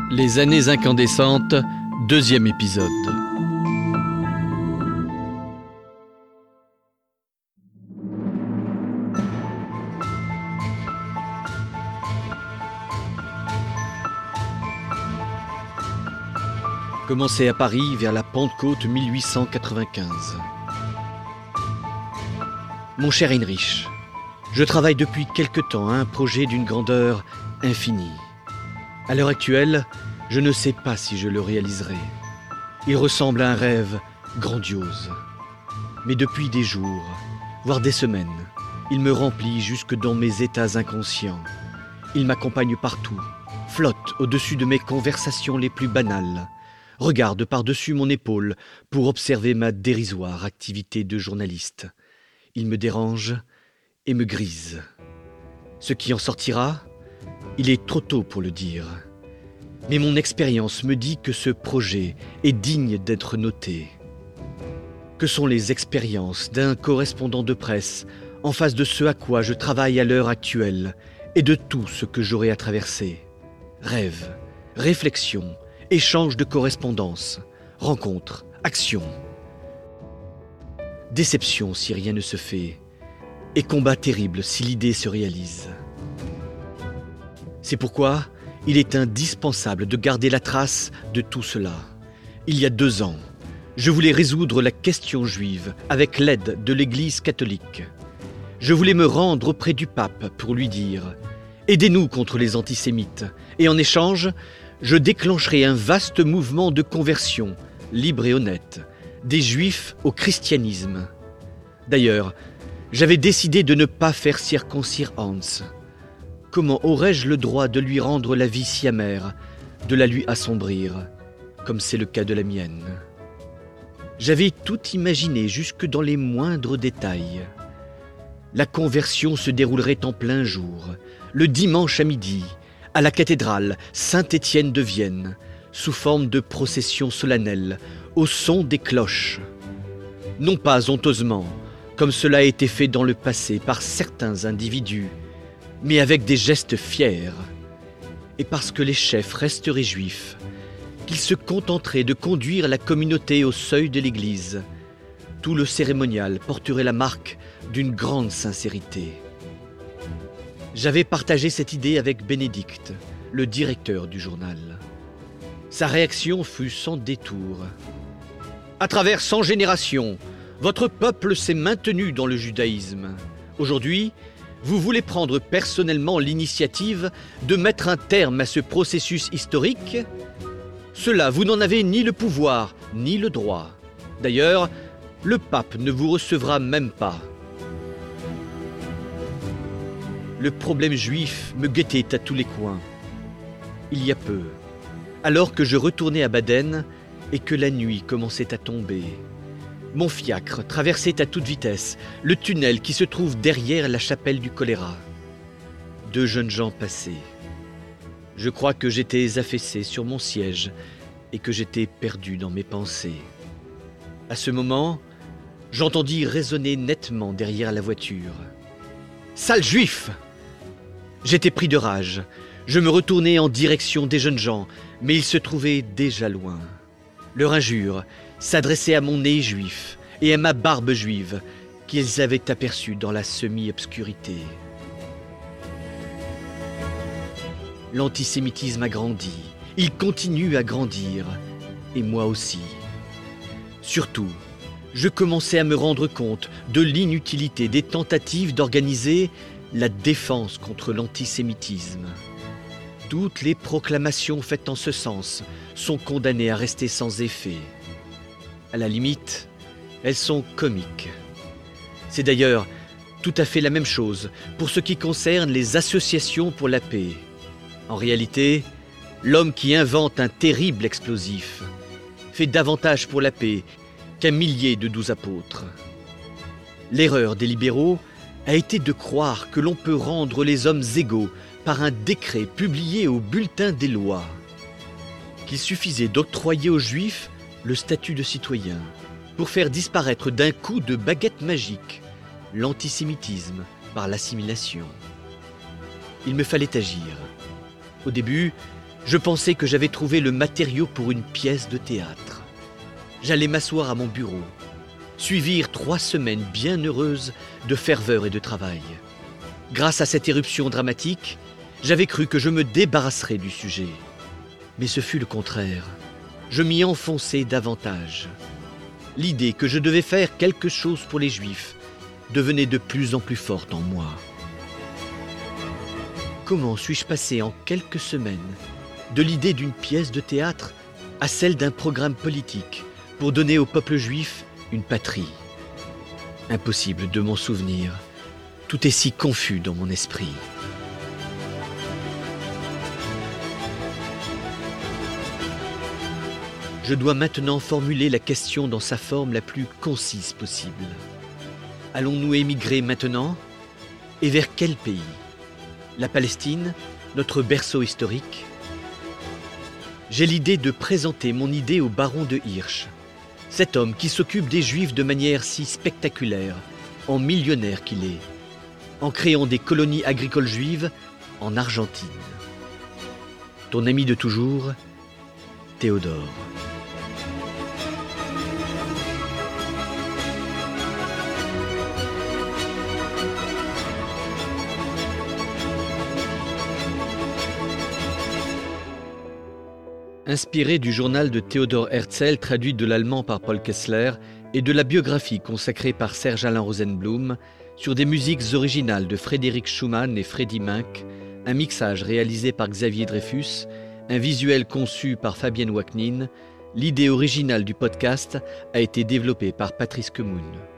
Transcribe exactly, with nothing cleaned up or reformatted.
Les années incandescentes, deuxième épisode. Commencé à Paris vers la Pentecôte mille huit cent quatre-vingt-quinze. Mon cher Heinrich, je travaille depuis quelque temps à un projet d'une grandeur infinie. À l'heure actuelle, je ne sais pas si je le réaliserai. Il ressemble à un rêve grandiose. Mais depuis des jours, voire des semaines, il me remplit jusque dans mes états inconscients. Il m'accompagne partout, flotte au-dessus de mes conversations les plus banales, regarde par-dessus mon épaule pour observer ma dérisoire activité de journaliste. Il me dérange et me grise. Ce qui en sortira, il est trop tôt pour le dire. Mais mon expérience me dit que ce projet est digne d'être noté. Que sont les expériences d'un correspondant de presse en face de ce à quoi je travaille à l'heure actuelle et de tout ce que j'aurai à traverser? Rêves, réflexions, échanges de correspondances, rencontres, actions. Déception si rien ne se fait, et combat terrible si l'idée se réalise. C'est pourquoi il est indispensable de garder la trace de tout cela. Il y a deux ans, je voulais résoudre la question juive avec l'aide de l'Église catholique. Je voulais me rendre auprès du pape pour lui dire « Aidez-nous contre les antisémites » et en échange, je déclencherai un vaste mouvement de conversion, libre et honnête, des Juifs au christianisme. D'ailleurs, j'avais décidé de ne pas faire circoncire Hans. Comment aurais-je le droit de lui rendre la vie si amère, de la lui assombrir, comme c'est le cas de la mienne? J'avais tout imaginé jusque dans les moindres détails. La conversion se déroulerait en plein jour, le dimanche à midi, à la cathédrale Saint-Étienne de Vienne, sous forme de procession solennelle, au son des cloches. Non pas honteusement, comme cela a été fait dans le passé par certains individus, mais avec des gestes fiers. Et parce que les chefs resteraient juifs, qu'ils se contenteraient de conduire la communauté au seuil de l'église, tout le cérémonial porterait la marque d'une grande sincérité. J'avais partagé cette idée avec Bénédicte, le directeur du journal. Sa réaction fut sans détour. « À travers cent générations, votre peuple s'est maintenu dans le judaïsme. Aujourd'hui, vous voulez prendre personnellement l'initiative de mettre un terme à ce processus historique? Cela, vous n'en avez ni le pouvoir, ni le droit. D'ailleurs, le pape ne vous recevra même pas. » Le problème juif me guettait à tous les coins. Il y a peu, alors que je retournais à Baden et que la nuit commençait à tomber, mon fiacre traversait à toute vitesse le tunnel qui se trouve derrière la chapelle du choléra. Deux jeunes gens passaient. Je crois que j'étais affaissé sur mon siège et que j'étais perdu dans mes pensées. À ce moment, j'entendis résonner nettement derrière la voiture. « Sale juif !» J'étais pris de rage. Je me retournai en direction des jeunes gens, mais ils se trouvaient déjà loin. Leur injure s'adressait à mon nez juif et à ma barbe juive qu'ils avaient aperçue dans la semi-obscurité. L'antisémitisme a grandi, il continue à grandir, et moi aussi. Surtout, je commençais à me rendre compte de l'inutilité des tentatives d'organiser la défense contre l'antisémitisme. Toutes les proclamations faites en ce sens sont condamnées à rester sans effet. À la limite, elles sont comiques. C'est d'ailleurs tout à fait la même chose pour ce qui concerne les associations pour la paix. En réalité, l'homme qui invente un terrible explosif fait davantage pour la paix qu'un millier de douze apôtres. L'erreur des libéraux a été de croire que l'on peut rendre les hommes égaux par un décret publié au bulletin des lois, qu'il suffisait d'octroyer aux Juifs le statut de citoyen pour faire disparaître d'un coup de baguette magique l'antisémitisme par l'assimilation. Il me fallait agir. Au début, Je pensais que j'avais trouvé le matériau pour une pièce de théâtre. J'allais m'asseoir à mon bureau. Suivirent trois semaines bien heureuses de ferveur et de travail. Grâce à cette éruption dramatique, j'avais cru que je me débarrasserais du sujet. Mais ce fut le contraire. Je m'y enfonçai davantage. L'idée que je devais faire quelque chose pour les Juifs devenait de plus en plus forte en moi. Comment suis-je passé en quelques semaines de l'idée d'une pièce de théâtre à celle d'un programme politique pour donner au peuple juif une patrie? Impossible de m'en souvenir. Tout est si confus dans mon esprit. Je dois maintenant formuler la question dans sa forme la plus concise possible. Allons-nous émigrer maintenant? Et vers quel pays? La Palestine, notre berceau historique? J'ai l'idée de présenter mon idée au baron de Hirsch, cet homme qui s'occupe des Juifs de manière si spectaculaire, en millionnaire qu'il est, en créant des colonies agricoles juives en Argentine. Ton ami de toujours, Théodore. Inspiré du journal de Theodor Herzl, traduit de l'allemand par Paul Kessler, et de la biographie consacrée par Serge-Alain Rosenblum, sur des musiques originales de Frédéric Schumann et Freddy Mink, un mixage réalisé par Xavier Dreyfus, un visuel conçu par Fabienne Waknin, l'idée originale du podcast a été développée par Patrice Kemoun.